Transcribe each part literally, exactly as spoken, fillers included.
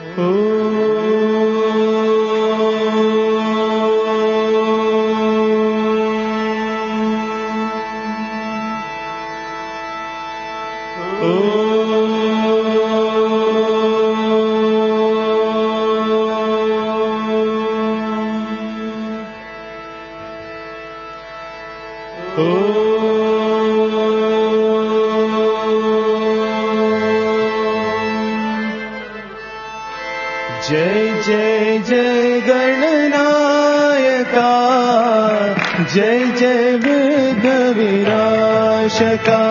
जय जय जय गणनायका, जय जय विघ्न विनाशका।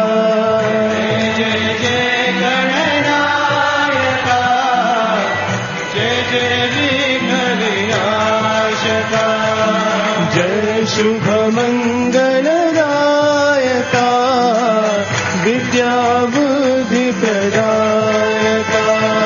जय जय गणनायका, जय जय विघ्न विनाशका। जय शुभ मंगलदायका, विद्या बुद्धि प्रदायका।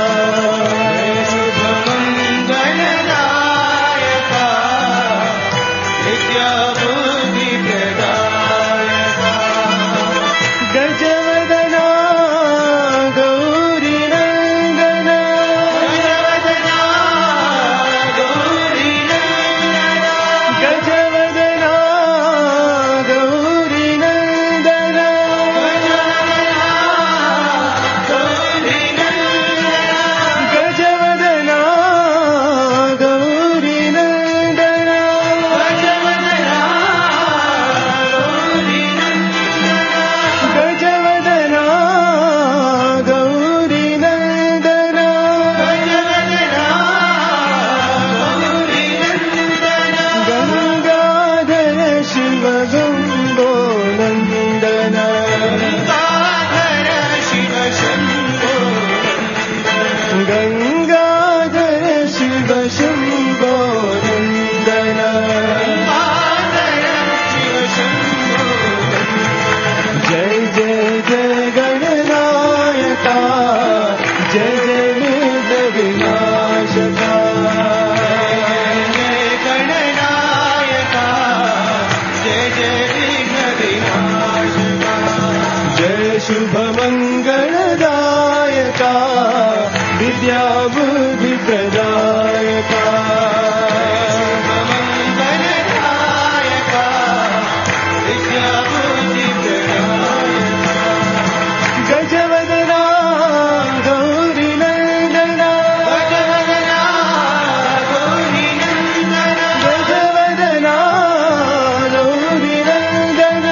शुभ मंगलदायका, विद्या बुद्धि प्रदायका। शुभ मंगलदायका, विद्या बुद्धि प्रदायका। गजवदना गौरी नंदना, गजवदना गौरी नंदना, गजवदना गौरी नंदना।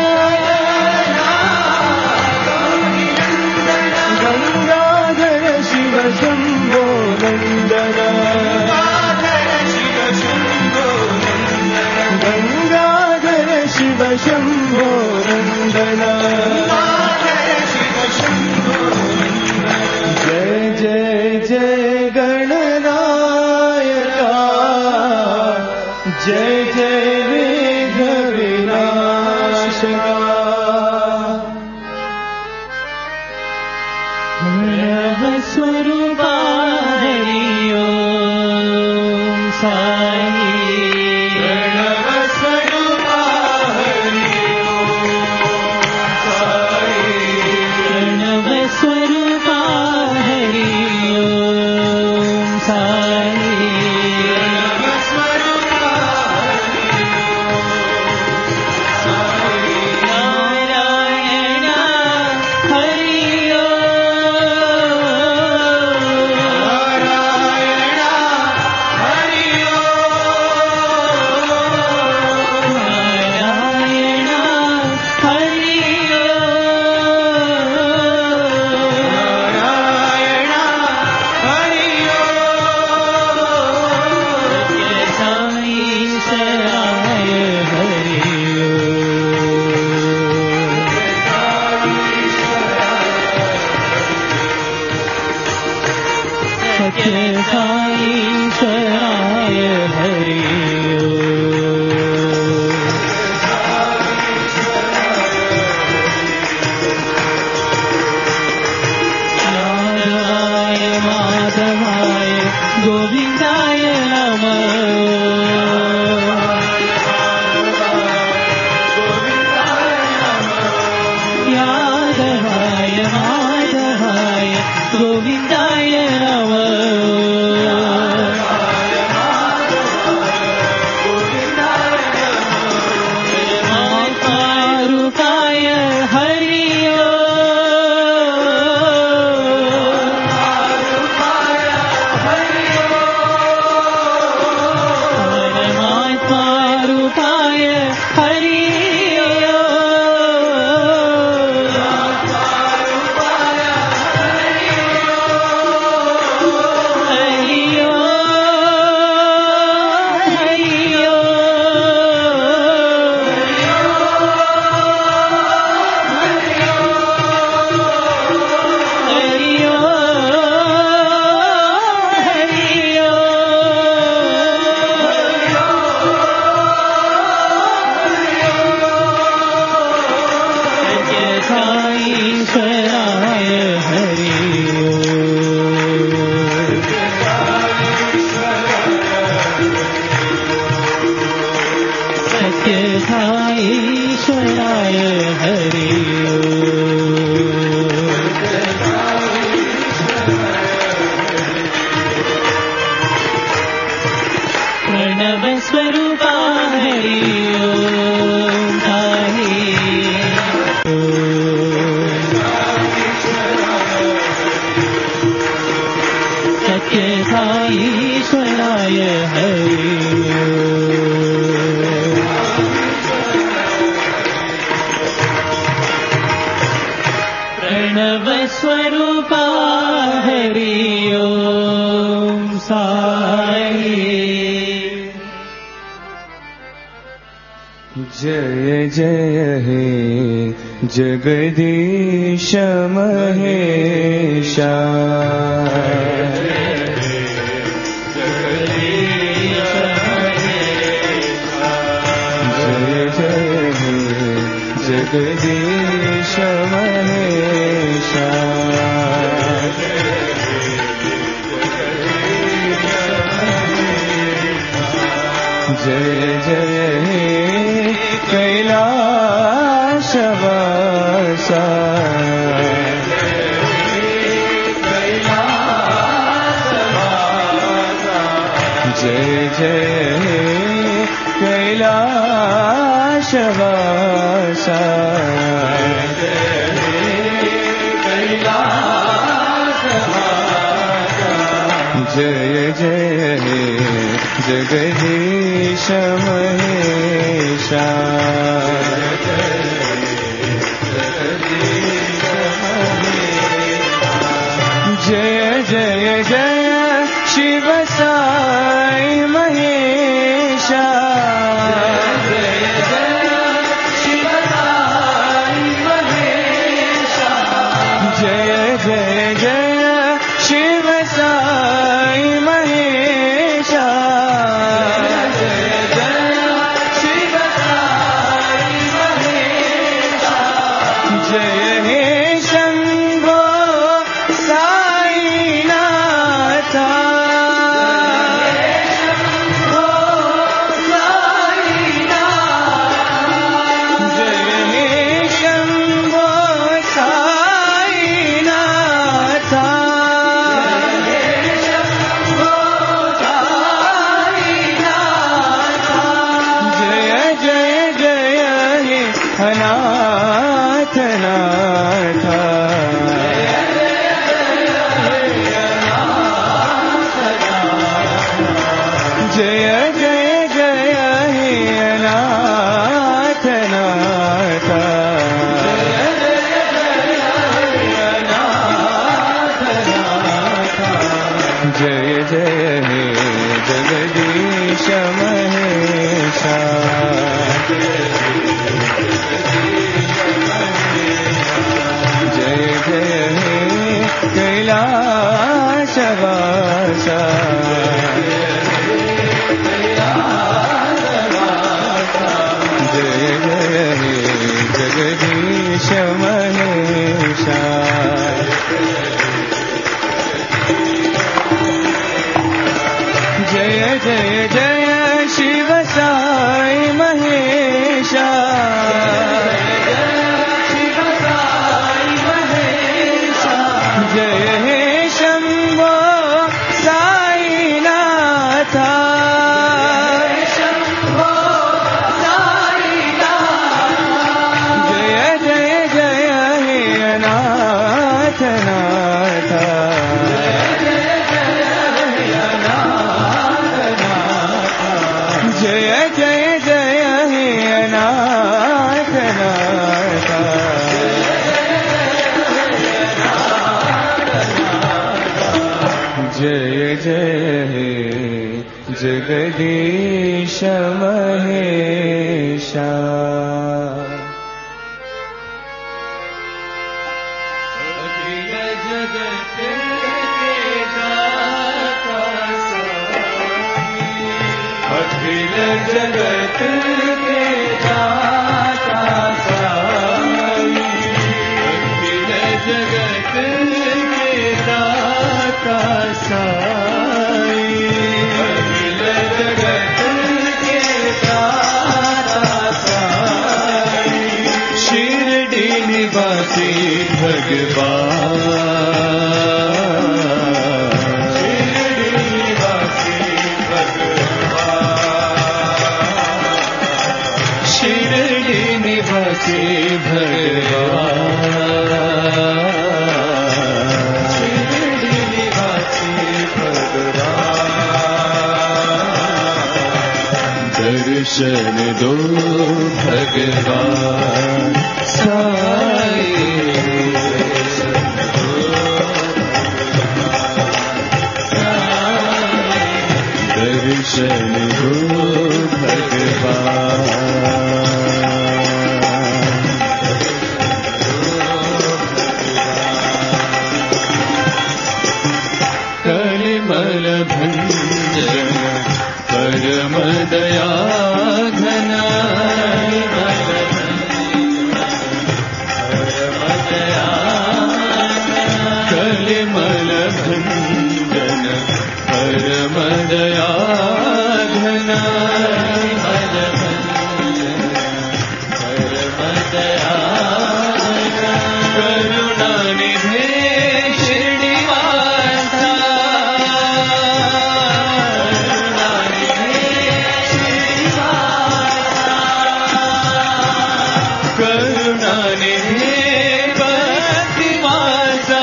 गंगाधर शिव शंभो नंदना, गंगाधर शिव शंभो नंदना। जय जय जय गणनायका, जय जय विघ्न विनाशका। स्वरूपा हरि ओम साई, प्रणव स्वरूपा हरि ओम साई, प्रणव स्वरूपा हरि ओम साई, प्रणव स्वरूपा हरि ओम साई। नारायण हरि साईश्वराय हरि नाराय माधवाय गोविंदाय नमः। यादवाय माधवाय गोविंदाय नमः। साईश्वराय हरि प्रणव स्वरूपा हरि ओम साई जय जय हे जगदीश महेशा जय जय हे जगदीश महेशा जय जय हे कैलाशवासा जय जय हे कैलाशवासा जय जय हे जगदीश महेशा जय जय जय शिव साई महेशा जय जय शिव साई महेशा जय जय जय शिव साई महेशा जय जय शिव साई महेशा जय हे शंभो साईनाथा जय हे शंभो साईनाथा जय जय जय हे अनाथनाथा जय जय जय हे अनाथनाथा जय जय हे जगदीश महेशा जय जय हे कैलाशवासा जय जय हे जगदीश महेशा जय जय जय शिव साई महेशा जय हे शंभो साईनाथा जय जय जय हे अनाथनाथा जय जय जय हे अनाथनाथा जय जय हे जगदीश महेशा अखिल जगत के दाता साई अखिल जगत के दाता साई अखिल जगत के दाता साई शिरडी निवासी भगवान शिरडी निवासी भगवान शिरडी निवासी भगवान दर्शन दो भगवान साई दर्शन दो भगवान कलिमल भंजन परम दया घन कलिमल भंजन परम दया घन करुणा निधे श्रीनिवासा करुणा निधे प्रतिमासा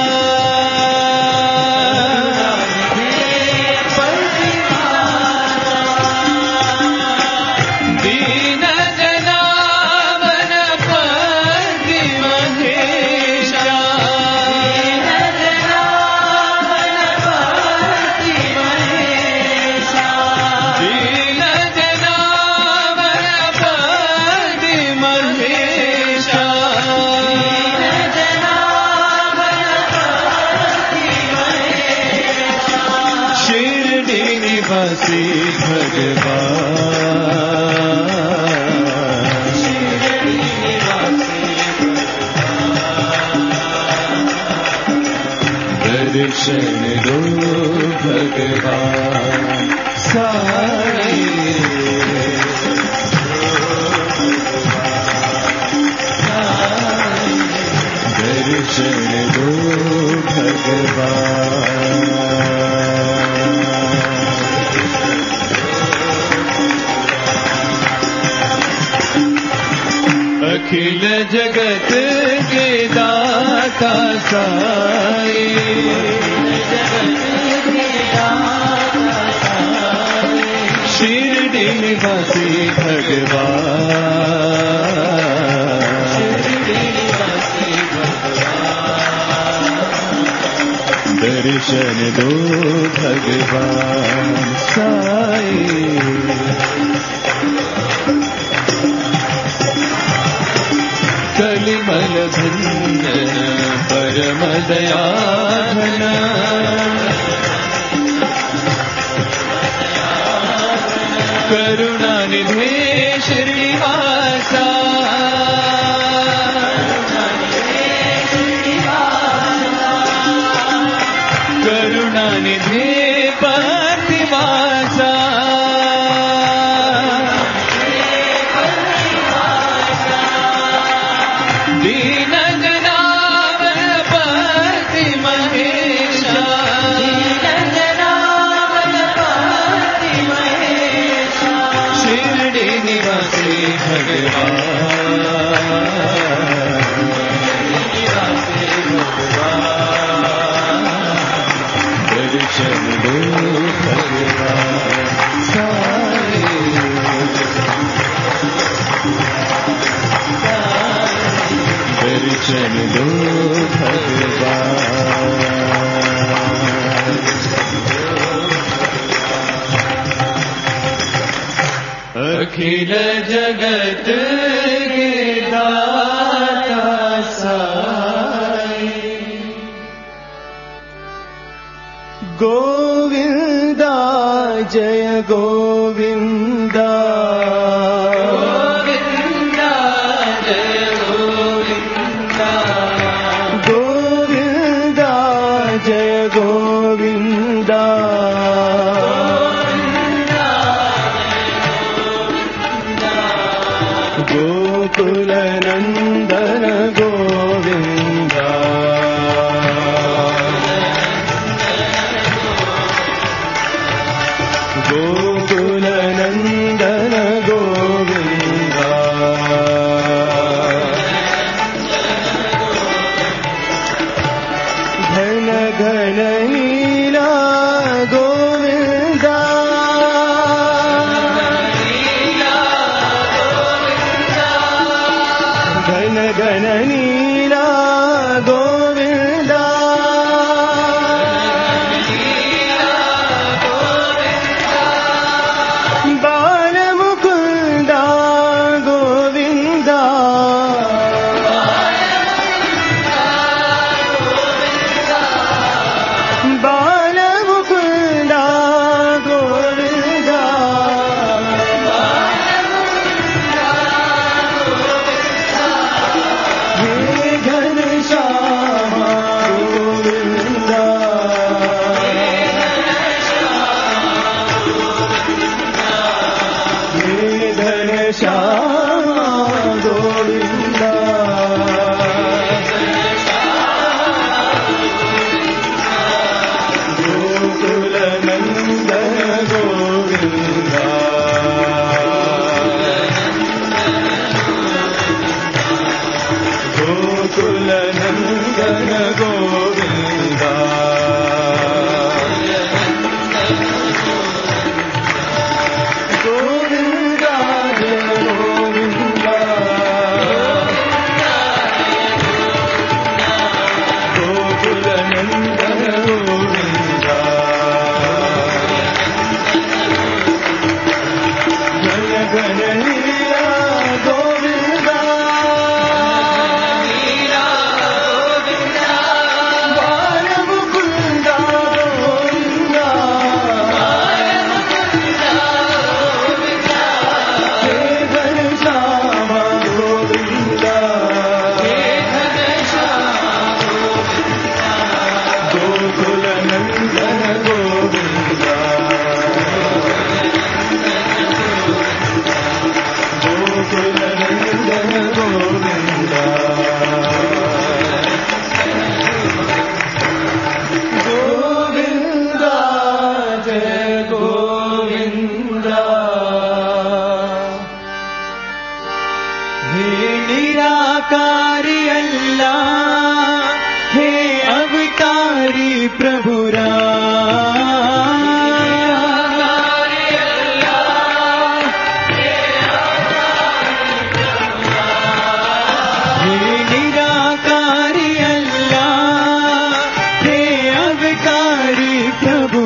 दीन जनावन पति महेशा दीन जनावन पति महेशा शिरडी निवासी भगवान दर्शन दो भगवान साई दर्शन दो भगवान अखिल जगत के दाता साई शिरडी निवासी भगवान दर्शन दो भगवान साई कलिमल भंजन परम दया घन करुणा निधे श्रीनिवासा करुणा निधे प्रतिमासा दीन जनावन पति महेशा शिरडी निवासी भगवान दर्शन दो भगवान साई दर्शन दो भगवान अखिल जगत के दाता साई गोविंदा जय गोविंदा गोविंदा जय गोविंदा गोविंदा जय गोविंदा गोकुल नंदन गोविंदा गोकुल नंदन गोविंदा घन घन नीला गोविंदा गोविंदा गोविंदा जय गोविंदा गोकुल नंदन गोविंदा जय गणनीया गोविंदा बालमुकुंदा गोविंदा हे घनश्याम गोविंदा गोकुल नंदन गोविंदा गोकुल नंदन गोविंदा गोविंदा जय गोविंदा हे निराकारी अल्लाह हे अवतारी प्रभु हे निराकारी अल्लाह हे अवतारी प्रभु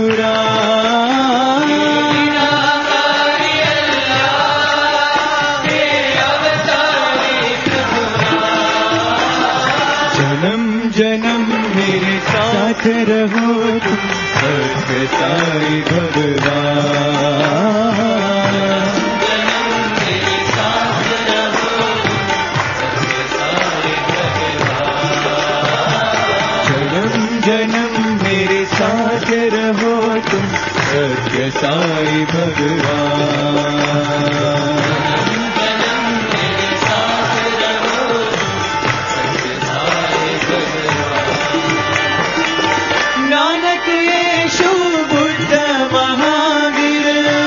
जन्म जन्म मेरे साथ रहो तुम सत्य साई भगवान जन्म जन्म मेरे साथ रहो तुम सत्य साई भगवान नानक येशु बुद्ध महावीर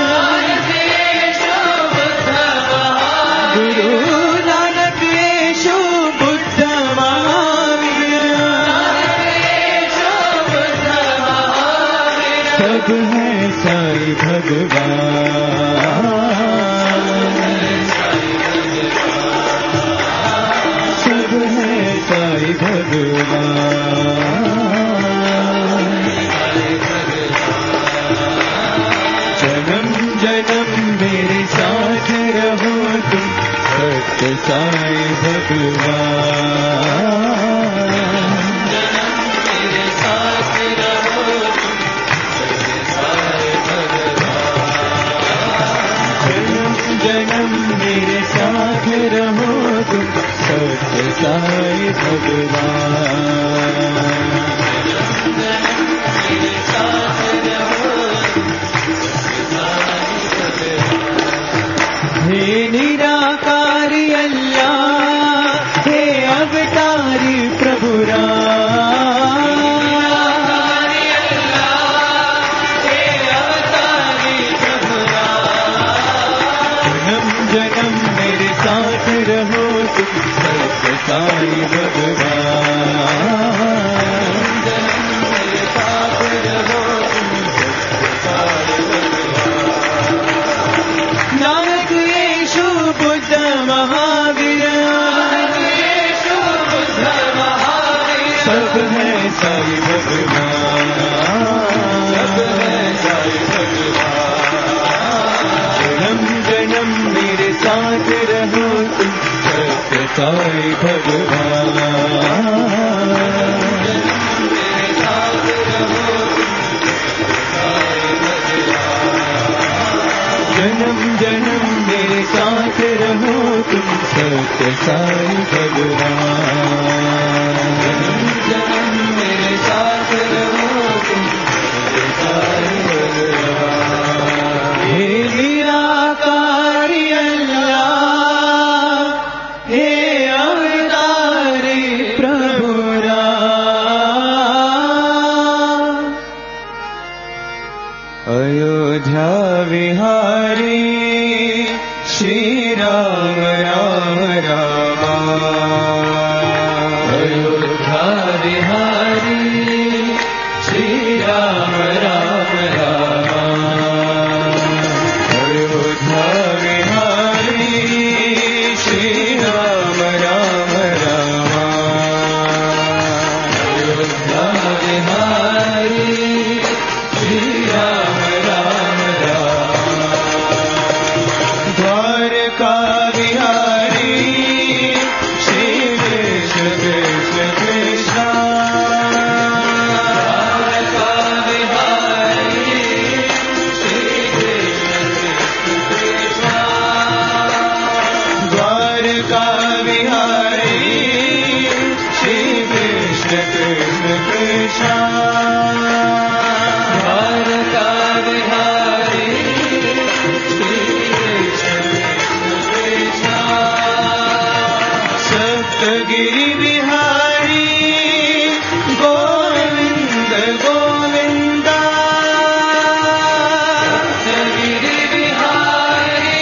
गुरु नानक येशु बुद्ध महावीर सब है साई भगवान सब है साई भगवान जन्म जन्म मेरे साथ रहो तुम सत्य साई भगवान जन्म जन्म मेरे साथ रहो तुम सत्य साई भगवान हे निराकारी अल्लाह हे अवतारी प्रभु जन्म जन्म मेरे साथ रहो तुम सत्य साई भगवान मेरे साथ रहो तुम सत्य साई भगवान नानक येशु बुद्ध महावीर सब है साई भगवान सब है साई भगवान जन्म जन्म मेरे साथ रहो तुम सत्य साई भगवान जन्म जन्म मेरे साथ रहो तुम सत्य साई भगवान जन्म मेरे साथ रहो तुम सत्य साई भगवान हे निराकारी अल्लाह हे अवतारी प्रभु अयोध्या विहारी श्री राम राम राम श्री राम राम राम अयोध्या विहारी श्री राम राम राम अयोध्या विहारी श्री राम राम राम द्वारका विहारी श्री कृष्ण कृष्ण कृष्ण द्वारका विहारी श्री कृष्ण कृष्ण कृष्ण द्वारका विहारी श्री कृष्ण कृष्ण कृष्ण द्वारका विहारी श्री कृष्ण कृष्ण सप्तगिरि विहारी गोविंद गोविंद सप्तगिरि विहारी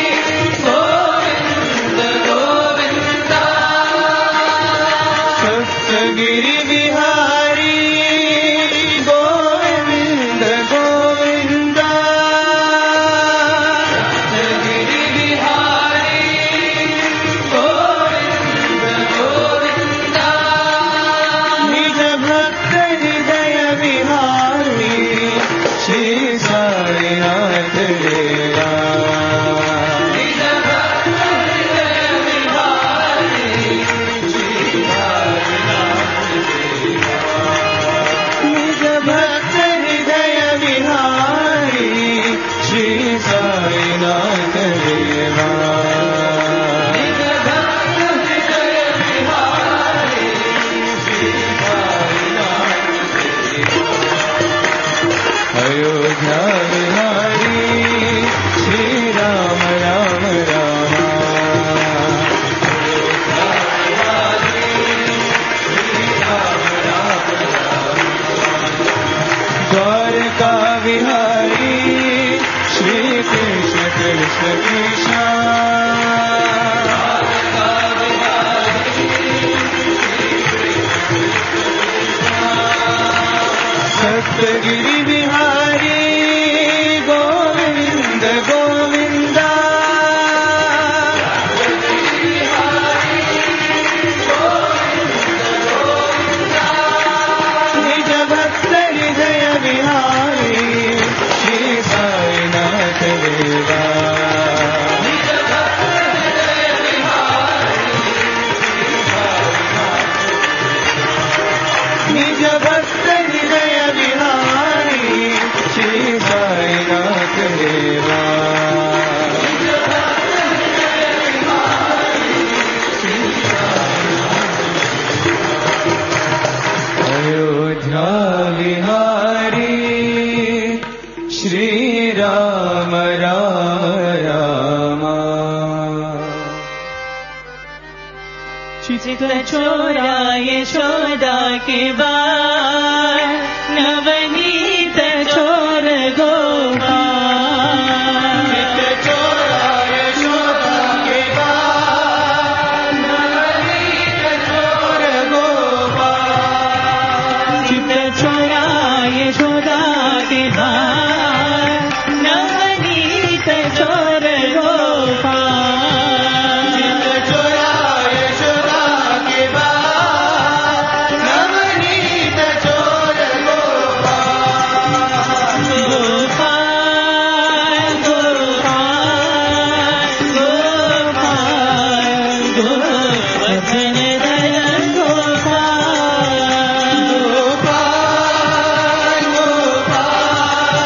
गोविंद गोविंद सप्तगिरि विहारी गोविंद गोविंद सप्तगिरि विहारी गोविंद गोविंद निज भक्त हृदय विहारी श्री साईनाथ देवा निज भक्त हृदय विहारी श्री साईनाथ देवा निज भक्त हृदय विहारी श्री साईनाथ देवा निज भक्त हृदय विहारी श्री साईनाथ देवा अयोध्या विहारी श्री राम राम राम अयोध्या विहारी श्री राम राम राम द्वारका विहारी श्री कृष्ण कृष्ण कृष्ण द्वारका विहारी सप्तगिरि विहारी गोविंद गोविंद निज भक्त हृदय विहारी श्री साईनाथ देवा निज भक्त हृदय विहारी निज भक्त हृदय विहारी श्री साईनाथ देवा निज भक्त हृदय विहारी श्री साईनाथ अयोध्या विहारी श्री राम राम राम चित चोरा यशोदा के बाल नवनीत चोर गोपाल चित चोरा यशोदा के बाल नवनीत चोर गोपाल चित चोरा यशोदा के बाल नवनीत चोर गोपाल चित चोरा यशोदा के बाल नवनीत चोर गोपाल गोपाल गोपाल गोपाल गोवर्धन दल गोपाल गोपाल गोपाल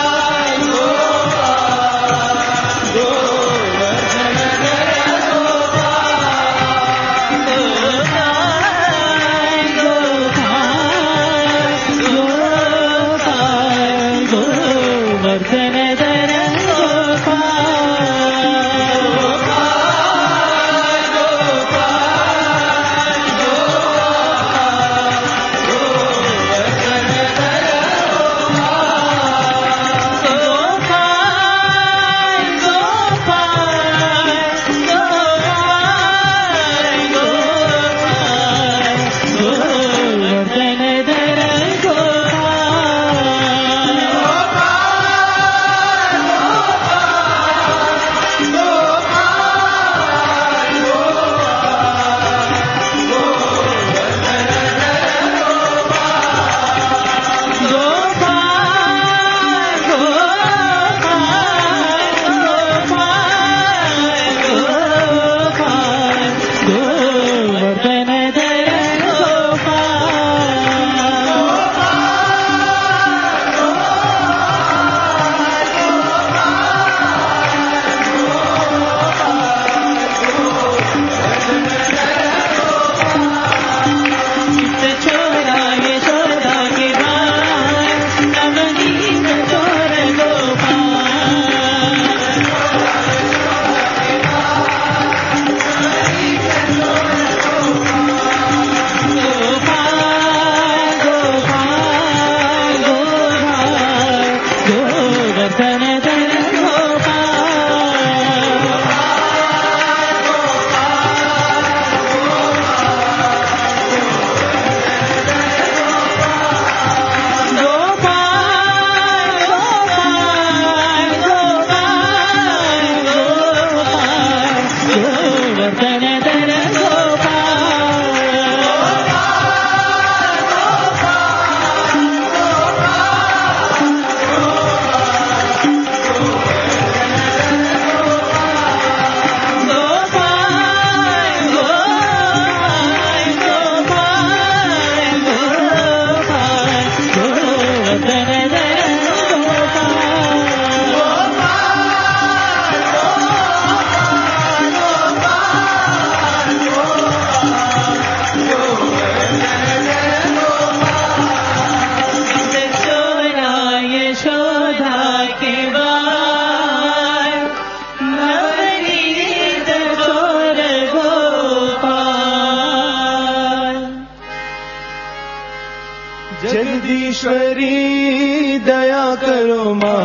जगदीश्वरी दया करो माँ,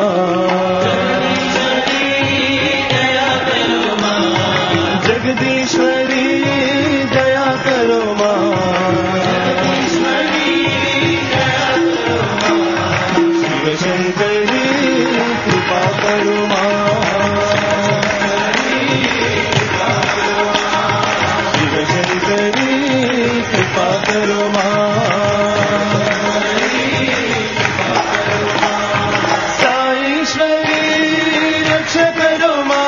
जगदीश्वरी दया करो माँ, शिव शंकरी कृपा करो माँ, शिव शंकरी कृपा करो माँ, साईश्वरी रक्षा करो माँ,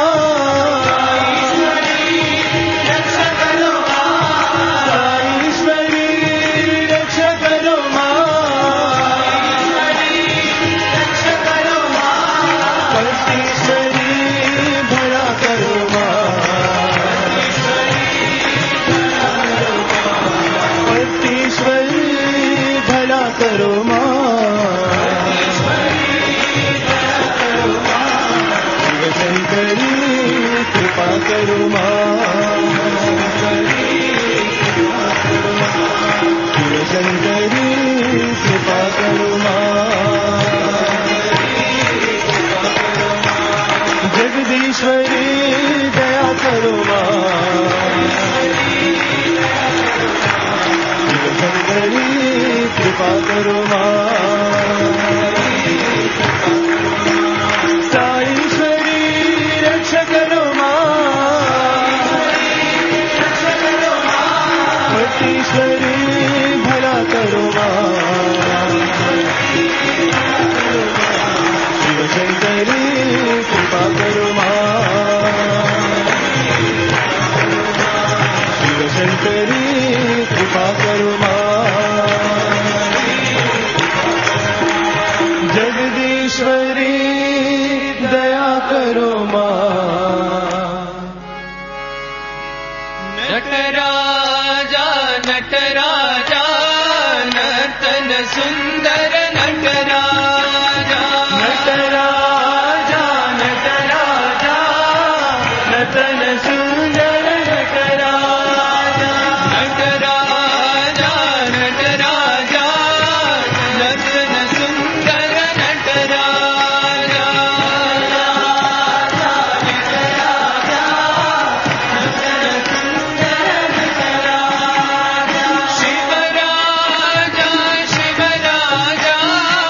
करो माँ, शिव शंकरी कृपा करो माँ, शिव शंकरी कृपा करो माँ, जगदीश्वरी दया करो माँ, शिव शंकरी कृपा करो माँ, साईश्वरी रक्षा करो माँ, भक्तीश्वरी भला करो माँ, शिव शंकरी कृपा करो माँ, शिव शंकरी कृपा करो माँ, जगदीश्वरी दया करो माँ, नटराजा नटराजा नर्तन सुंदर नटराजा, नटराजा नटराजा नर्तन सुंदर नटराजा, नटराजा नटराजा नर्तन सुंदर नटराजा, शिवराजा शिवराजा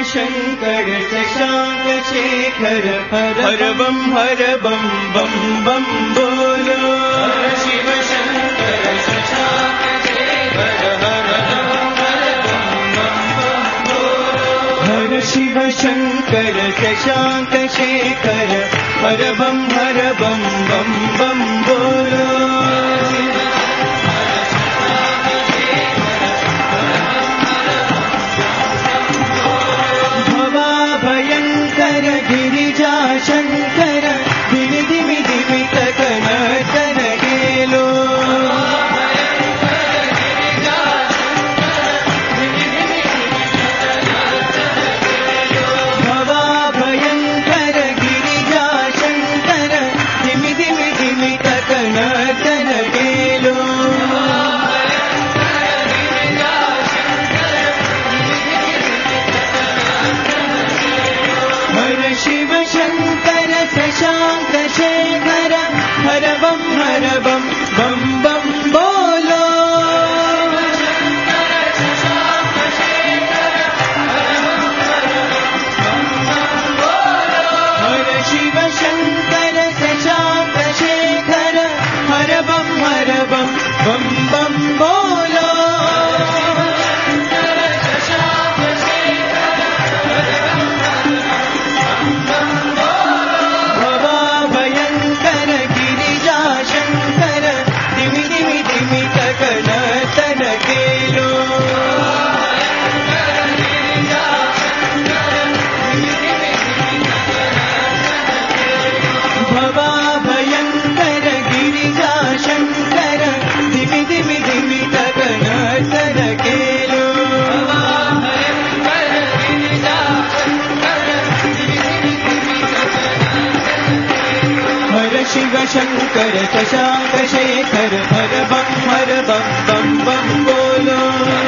शङ्कर शशाङ्क शेखर हर बम हर बम बम बम बोलो हर शिव शङ्कर शशाङ्क शेखर हर बम हर बम बम बम बोलो हर शिव शङ्कर शशाङ्क शेखर हर बम हर बम बम बम बोलो भयंकर गिरिजा शंकर दिमि दिमि दिमि तकनतन गेलो भवा भयंकर गिरिजा शंकर दिमि दिमि दिमि तकनतन गेलो शिव शंकर शशांक शेखर हर बम हर बम बम बम बोलो हर शिव शंकर शशांक शेखर हर बम हर बम बम बम बोलो शिव शंकर शशांक शेखर हर बम हर बम बम बम बोलो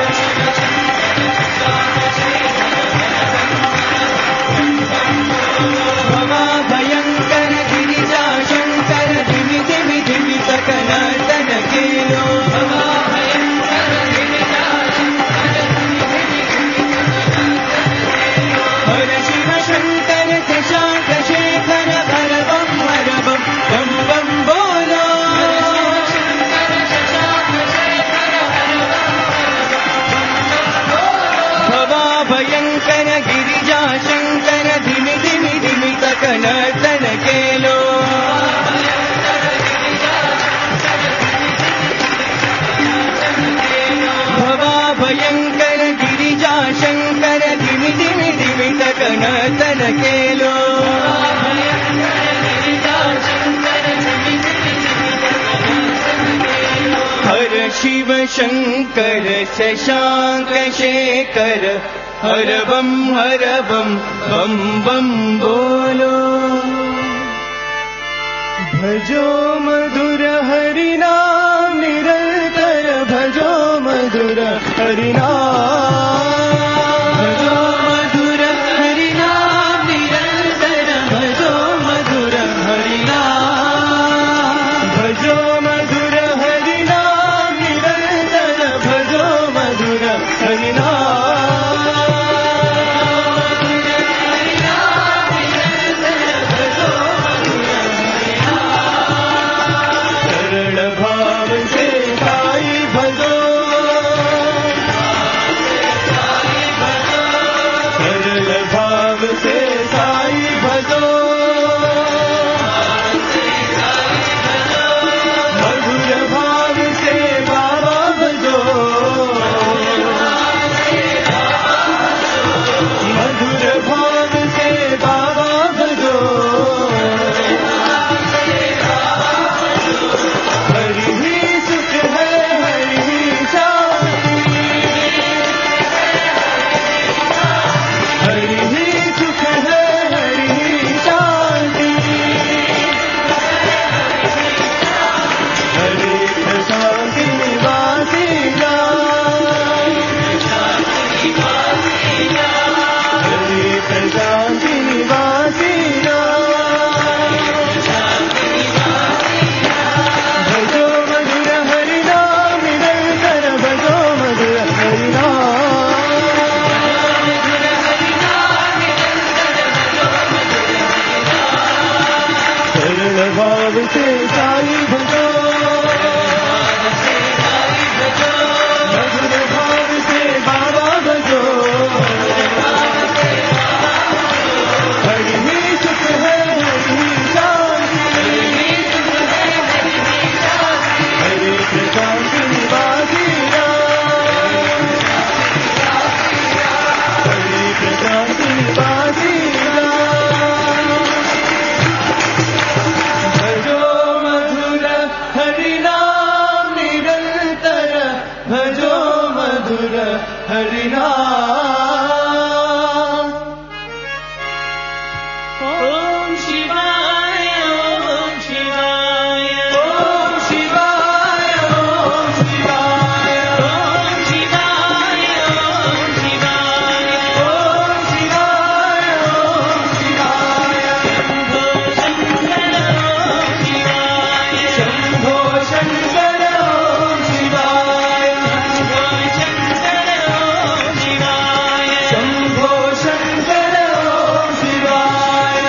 भवा भयंकर गिरिजा शंकर धिमि धिमि धिमि सकनतन गेलो हर शिव शंकर शशांक शेखर हर बम हर बम बम बम बोलो भवा भयंकर गिरिजा शंकर धिमि धिमि धिमि सकनतन गेलो भवा भयंकर गिरिजा शंकर धिमि धिमि धिमि सकनतन गेलो हर शिव शंकर शशांक शेखर हर बम हर बम बम बम बोलो भजो मधुर हरि नाम निरंतर भजो मधुर हरि नाम भजो मधुर हरि नाम निरंतर भजो मधुर हरि नाम भजो मधुर हरि नाम निरंतर भजो मधुर हरि नाम भाव से साई भजो, मधुर भाव से बाबा भजो, हरि ही सुख है हरि ही शांति, हरि प्रशांत निवासी राम, हरि प्रशांत निवासी राम। भजो मधुर हरि नाम निरंतर, भजो मधुर हरि नाम। ओम शिवाय ओम शिवाय ओम शिवाय ओम शिवाय ओम शिवाय ओम शिवाय ओम शिवाय ओम शिवाय शंभो शंकर ओम शिवाय शंभो शंकर ओम शिवाय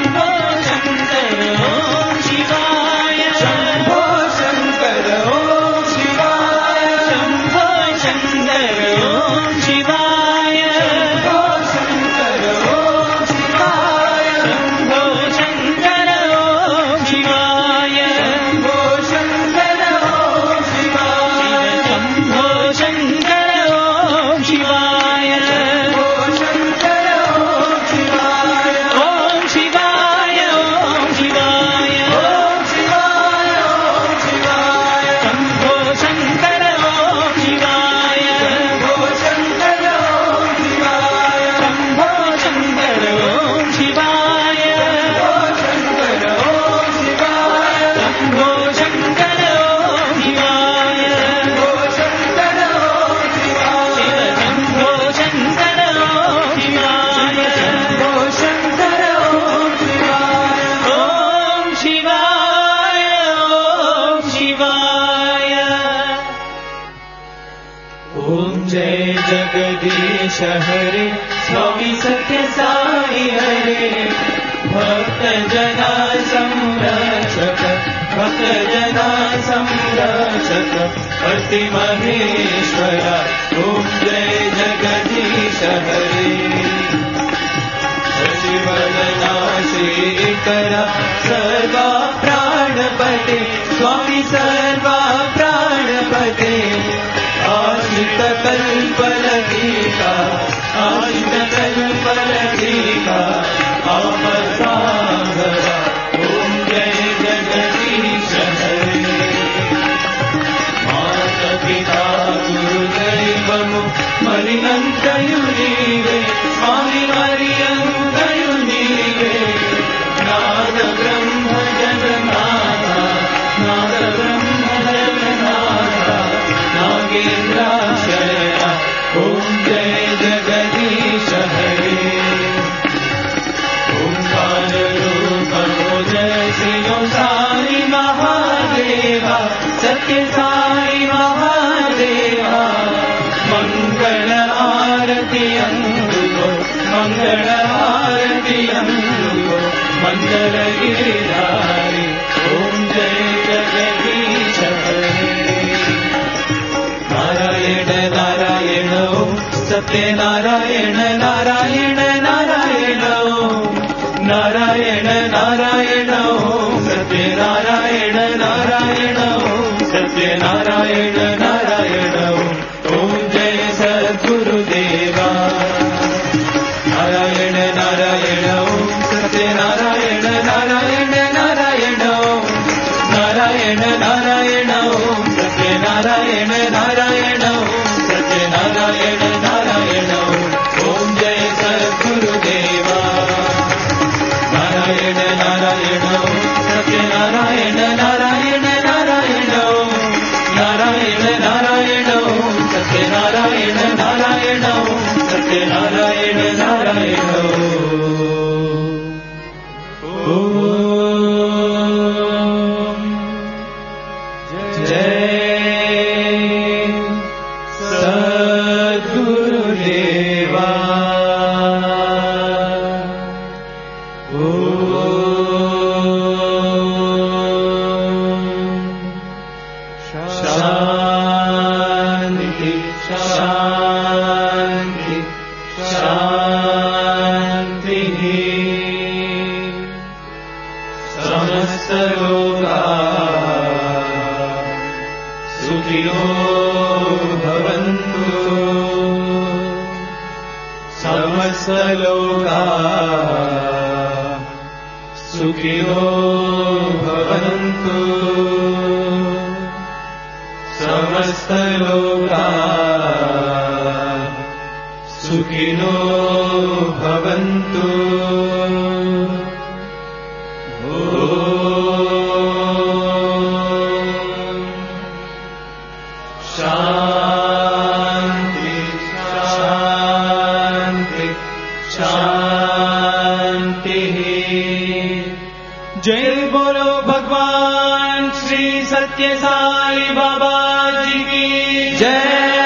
शंभो शंकर ओम शिवाय शंभो शंकर ओम शिवाय शंभो शंकर ओम शिवाय शंभो शंकर ओम शिवाय शंभो शंकर ओम शिवाय शंभो शंकर ओम शिवाय शंभो शंकर ओम शिवाय ओम शिवाय ओम शिवाय ओम शिवाय ओम शिवाय शंभो शंकर ओम शिवाय शंभो शंकर ओम शिवाय शंभो शंकर ओम शिवाय शंभो शंकर ओम शिवाय शंभो शंकर ओम शिवाय शंभो शंकर ओम शिवाय शंभो शंकर ओम शिवाय शंभो शंकर ओम शिवाय ओम शिवाय ओम शिवाय। ओम जय जगदीश हरे स्वामी सत्य साई हरे, भक्त जना संरक्षक भक्त जना संरक्षक पति महेश्वरा। ओम जय जगदीश हरे, शशिवदना श्रीकरा सर्वा प्राणपते स्वामी सर्वा प्राणपते, आश्रित कल्पलतिका आश्रित कल्पलतिका आपसागरा। ओम जय जगदीश हरे, माता पिता गुरुदैवము మరినంతయు నీవే స్వామి, మరియంతయు నీవే, నాద బ్రహ్మ జగన్నాథ నాద బ్రహ్మ జగన్నాథ नागेन्द्राशय। ओम जय जगदीश हरे, ओंकार रूप हो जय श्री साई महादेवा, सत्य साई महादेवा। मंगल आरती अंगो मंगल आरती अंगो मंगल गिरिधारी। ओम जय जगदीश हरे, नारायण नारायण ओम सत्य नारायण नारायण नारायण ओम नारायण नारायण ओम सत्य नारायण नारायण ओम सत्य नारायण नारायण ओम। ओम जय सद्गुरुदेवा, नारायण नारायण ओम सत्य नारायण नारायण नारायण ओम नारायण नारायण ओम सत्य नारायण नारायण ओम सत्य नारायण नारायण ओम। ओम जय सद्गुरुदेवा, नारायण नारायण ओम सत्य नारायण नारायण नारायण ओम नारायण नारायण ओम सत्य नारायण नारायण ओम सत्य नारायण नारायण ओम। जय सद्गुरुदेवा। ओम। समस्त लोका सुखिनो भवन्तु समस्त लोका सुखिनो भवन्तु समस्त लोका सुखिनो भवन्तु शान्ति शान्ति शान्तिः। जय बोलो भगवान श्री सत्य साई बाबा जी की जय।